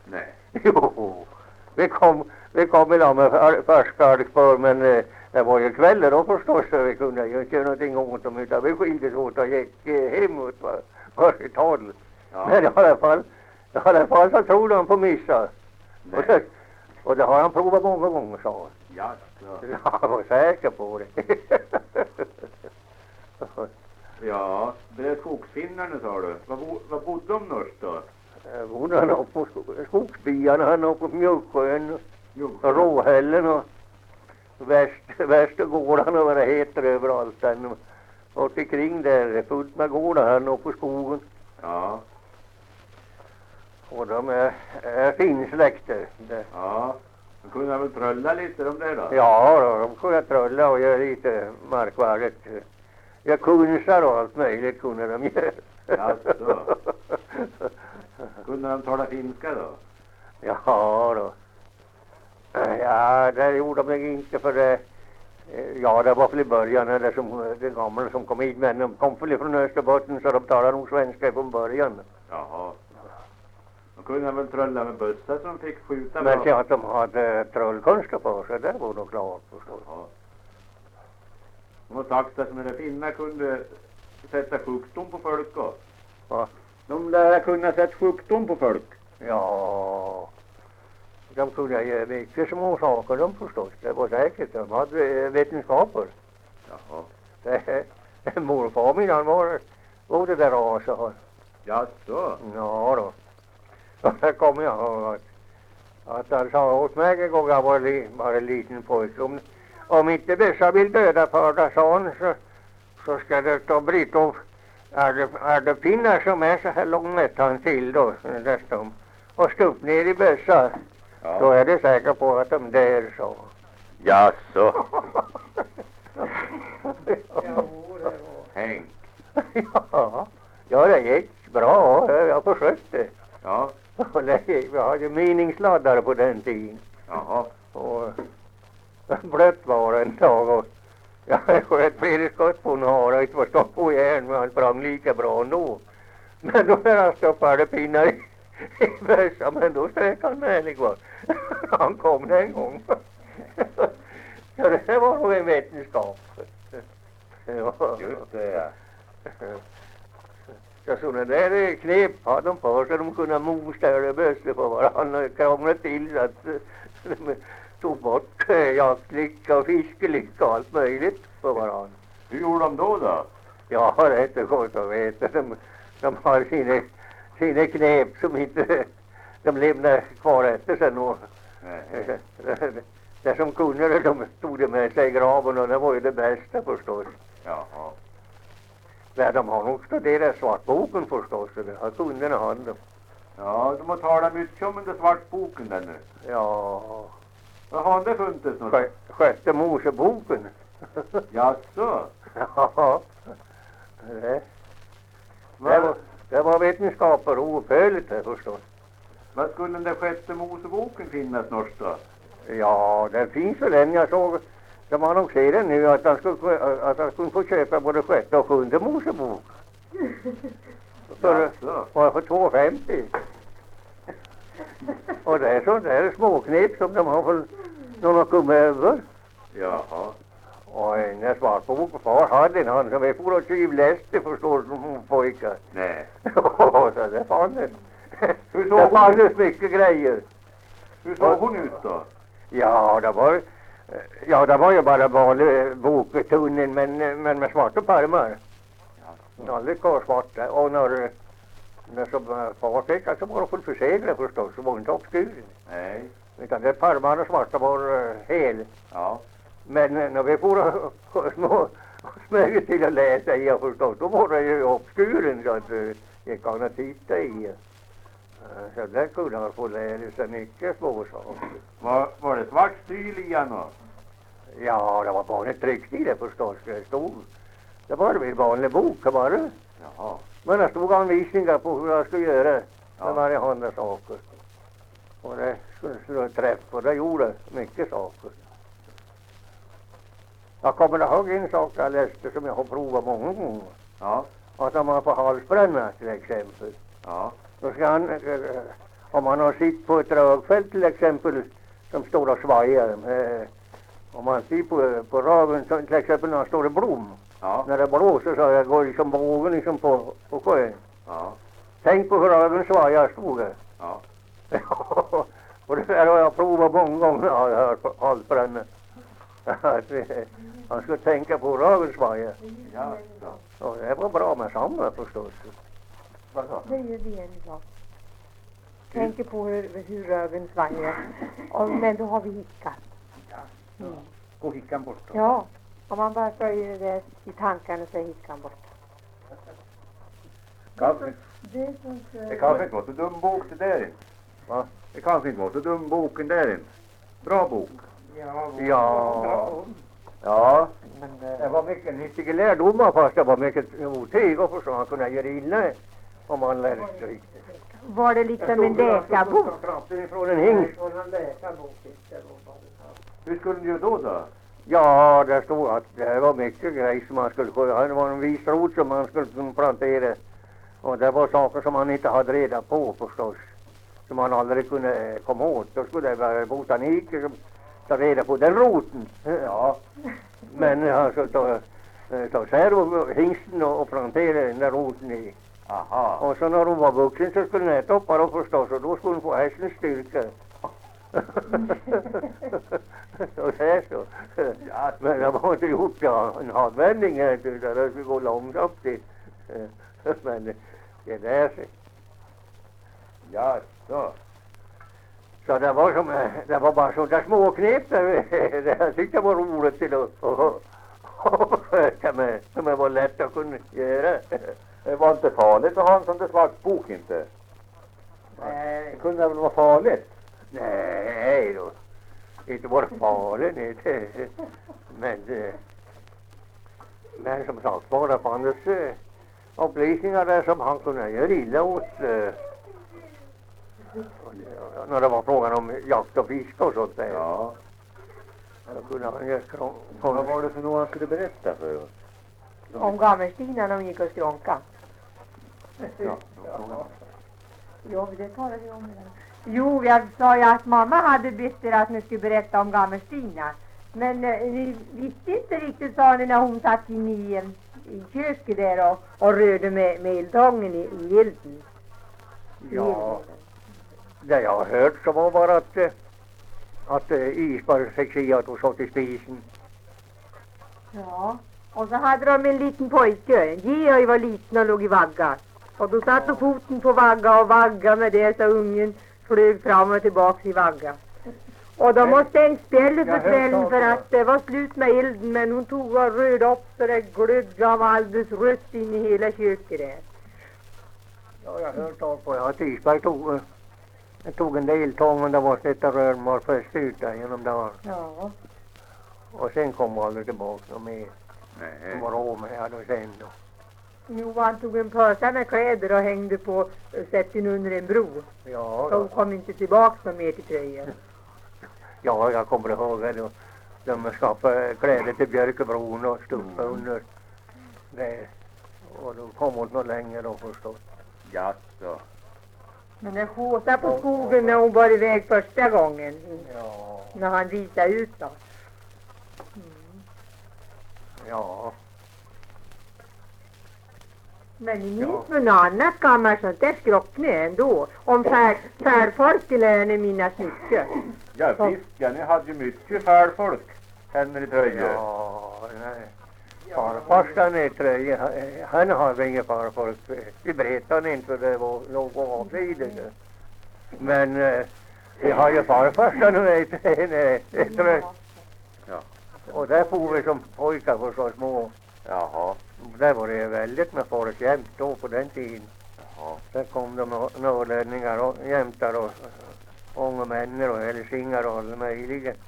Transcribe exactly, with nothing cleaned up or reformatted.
Nej. Jo, vi kom, vi kom idag med för, färskärlsbör, men eh, det var ju kvällar då förstås, så vi kunde ju inte göra någonting åt dem, utan vi skildes åt och gick eh, hemåt var, varje tal. Ja. Men i alla fall, i alla fall så tror de på missa. Och det, och det har han provat många gånger, sa han. Ja, så. Ja, jag var säker på det. Ja, det är skogsfinnarna, sa du. Vad, bo, vad bodde de någonstans då? Jag bodde han uppe på sko- skogsbyarna, han uppe på Mjölksjön och Råhällen och väst, Västergården och vad det heter överallt. Den, och kring där är fullt med gårdar han uppe på skogen. Ja. Och de är, är finsläkter. Det. Ja. De kunde väl trölla lite de där då? Ja, då, de kunde trölla och göra lite markvärdet. Ja, kunsar och allt möjligt kunde de göra. Ja, så. Kunde de tala finska då? Ja då. Ja, det gjorde de inte för det. Ja, det var väl i början det som det gamla som kom hit, men de kom väl från Österbotten så de talade nog svenska från början. Jaha. De kunde väl trölla med bussar som fick skjuta. Men se att de hade trollkonster på sig, det var nog klart förstås. Ja. De har sagt att när finnar kunde sätta sjukdom på folk då. Ja. De där kunde sätta sjukdom på folk. Ja, de kunde göra mycket små saker de förstås, det var säkert. De hade vetenskaper. Jaha. Det, morfar min han var, var det där rasa. Ja, så. Ja då. Och där kommer jag ihåg att, att han sa åt mig en gång jag var, li, var en liten pojke. Om, om inte dessa vill döda för det, sa han, så, så ska det ta britt om. Är det, är det pinnar som är så här långt han till då, dessutom, och stupp ner i bössa, Ja. då är det säker på att de dör, så. Ja, så. Häng. Ja, ja, det gick bra. Jag försökte. Ja. Och det gick, vi hade miningsladdare på den tiden. Jaha. Och blött var det en dag och jag sköt flera skott på en hare och inte var stått på järn, men han sprang lika bra ändå. Men då när han stoppade pinnar i, i bössan, men då strök han med liksom. Han kom en gång. Ja, det var nog en vetenskap. Ja. Just det, ja. Så sådana där knep hade de på så de kunde mostöra bössor på varandra och krångla till så att de tog bort jaktlycka och fiskelycka och allt möjligt på varandra. Hur gjorde de då då? Ja, det är inte gott att veta. De, de har sina, sina knep som inte de lämnar kvar efter sig nu. Nej. Det, det som kunde de stod med sig i graven och det var ju det bästa förstås. Jaha. Nej, de har nog studerat svartboken förstås, så det har kunderna hand om. Ja, de har talat mycket om den där svartboken där nu. Ja, Vad har det funnits något? Sjö- sjätte Moseboken. Ja, så. Ja, det, det, Vad, var, det var vetenskaper och oföljligt det förstås. vad skulle den där sjätte Moseboken finnas någonstans då? Ja, det finns väl en jag såg. De annonserar nu att han skulle, att han skulle få köpa både sjätte och sjunde Mosebok. För, Jaså. för, för två femtio. Och det är sånt där småknep som de har väl någon har kommit över. Jaha. Och en svartbok far hade en han som är för att tjuvläste förstår som pojkar. Nej. Så det fanns det. Hur såg Det hon fanns ut? mycket grejer. Hur såg hon ut då? Ja, det var, ja, det var ju bara vanlig boktunnen men, men med svarta pärmar. Aldrig korsvarta. Och när, när som far fick så var det fullt förseglat förstås, så var det inte uppskuren. Nej. Utan det pärmarna svarta var uh, hel. Ja. Men uh, när vi får uh, små smög till att läsa i jag förstås, då var det ju uppskuren så att uh, gick han att titta i. Uh, så där kunde man få lära sig mycket små saker. Var, var det svart stil i han då? Ja, det var bara ett tryckstil det förstås. Det stod. Det var väl en vanlig bok, var det? Jaha. Men det stod anvisningar på hur jag skulle göra med Ja. varje andra saker. Och det skulle slå träff och det gjorde mycket saker. Jag kommer ihåg en sak jag läste som jag har provat många gånger. Ja. Att om man får halsbränna till exempel. Ja. Då ska han, äh, om man har sitt på ett dragfält till exempel som står och svajar. Eh, om man ser på, på raven som till exempel när det står i blom. Ja. När det blåser så jag går liksom bågen liksom på, på sjön. Ja. Tänk på hur raven svajar stod det. Ja. Och det där har jag provat många gånger, har jag hört på Alfbränne. Han skulle tänka på raven svajar. Ja. Ja. Och det var bra med samma förstås. Vad sa Det är ju det en sak. Tänker på hur, hur röven svajar. Och, men då har vi hickat. Mm. Gå hickan bort då. Ja, om man bara följer det i tankarna så är hickan borta. Kanske, Det, som, det kanske inte var så dum bok det där inte. Va? Det kanske inte var så dum boken där inte. Bra bok. Ja. Ja. Men det var mycket nyttiga lärdomar fast det var mycket otyg och så man kunde göra illa om man lärde sig riktigt. var det liksom en läkarbok? Från en hingst. Hur skulle du göra då då? Ja, där stod att det var mycket grejer som man skulle få. Det var en visrot som man skulle kunna plantera. Och det var saker som man inte hade reda på förstås. Som man aldrig kunde komma åt. Då skulle det vara botaniker som ta reda på den roten. Ja. Men alltså ta, ta sär hingsten och, och plantera den där roten i. Aha. Och så när hon var vuxen så skulle den äta upp bara förstås. Och då skulle hon få hästens styrka. Och så här så. Ja. Men det var inte gjort ja, en handvändning här. Det där skulle gå långsamt till. Men det där sig. Ja, så. Så det var som, det var bara sådana små knep där. Jag tyckte det var roligt till att och sköta med. Som det var lätt att kunna göra. Det var inte farligt att ha en sån där svart bok inte. Nej. Det kunde väl vara farligt? Nej då. Inte var farligt. Nej. Men, men som sagt var det fanns upplysningar där som han kunde göra illa åt. När det var frågan om jakt och fiske och sånt där. Ja. Då kunde han göra krång. Vad var det för något han skulle berätta för oss? Om Gammelstina när hon gick och skrånka. Ja. Jo, det talade vi om. Jo, jag sa ju att mamma hade bett er att ni skulle berätta om Gammelstina. Men eh, ni visste inte riktigt, sa ni, när hon satt in i, eh, i köket där och, och rörde med, med eldången i, i elden. Ja. Det jag har hört så var bara att, eh, att uh, Isberg fick se att hon satt i spisen. Ja, och så hade de en liten pojke. Georg var liten och låg i vagga. Och då satt och foten på vagga och vagga med det så ungen flög fram och tillbaka i vagga. Och de måste stängt spjället för kvällen för att det var slut med elden, men hon tog och rörde upp så det glödde av alldeles rött in i hela köket där. Ja, jag har hört av på att Isberg tog, uh, tog en del tång och det var detta rörmar först ut där genom dagen. Ja. Och sen kom hon aldrig tillbaka någon mer. Nej. Hon var av med henne sen då. Jo, han tog en pösa med kläder och hängde på uh, sätten under en bro. Ja, Så hon kom inte tillbaka någon mer till tröjan. ja, jag kommer ihåg det då. De skaffade kläder till Björkebron och stod under det. Och då kom hon något längre då förstås. Ja, så. Men den skåsade på skogen när hon var iväg första gången. Ja, När han visade ut då. ja. Men ni Ja. minns med något annat gammalt sånt där skrockne ändå. Om fär, färfolket lär ni minnas mycket. Ja, visst. Ja, ni hade ju mycket färfolk. Henne i tröjor. Ja, nej. Farfarsan är tröja. Han har inga farfolk. Vi berättade inte för det var någon avlidelse. Men eh, vi har ju farfarsan och är tröja. Ja. Och där får vi som pojkar var så små. Jaha. Där var det väldigt med folk jämt då på den tiden. Jaha. Där kom de norrlänningar och jämtar och ångermänner och hälsingar och alla möjliga.